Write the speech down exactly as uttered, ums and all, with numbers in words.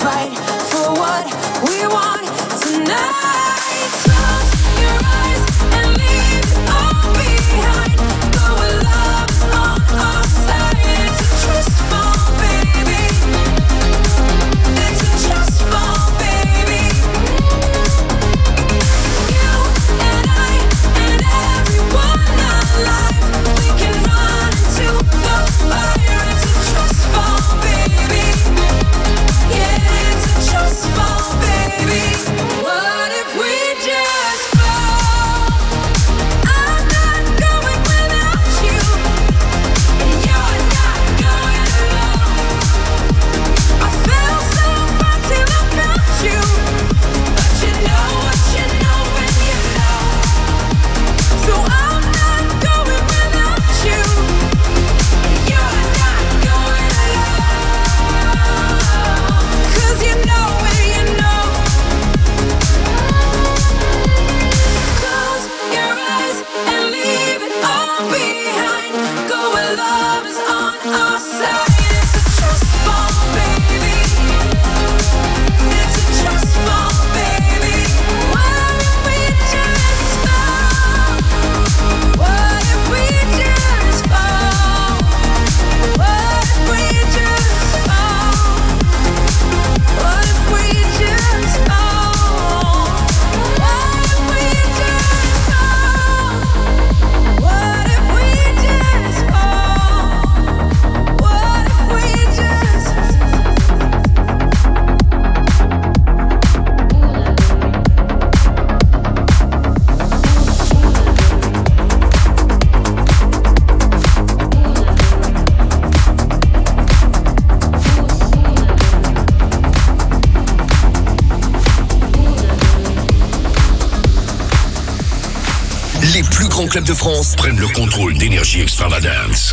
fight for what we want tonight. Close your eyes and leave it all behind. Go where love is on our side. It's a trust fall, baby. It's a trust fall, baby. You and I and everyone alive, we can run into the fire. It's a trust fall, baby. Yeah, it's a trust fall, baby. What if we just fall? I'm not going without you, and you're not going alone. I felt so far till I found you, but you know what you know when you know. So I'm not going without you, and you're not going alone. 'Cause you know when you know. Close your eyes and leave it all behind. Go where love is on our side. It's a trust fall, baby. It's a trust fall, baby. What if we just fall? What if we just fall? What if we just fall? What if we just fall? What if we just fall? What if we just fall? What if we just Les plus grands clubs de France prennent le contrôle d'Énergie Extravagance.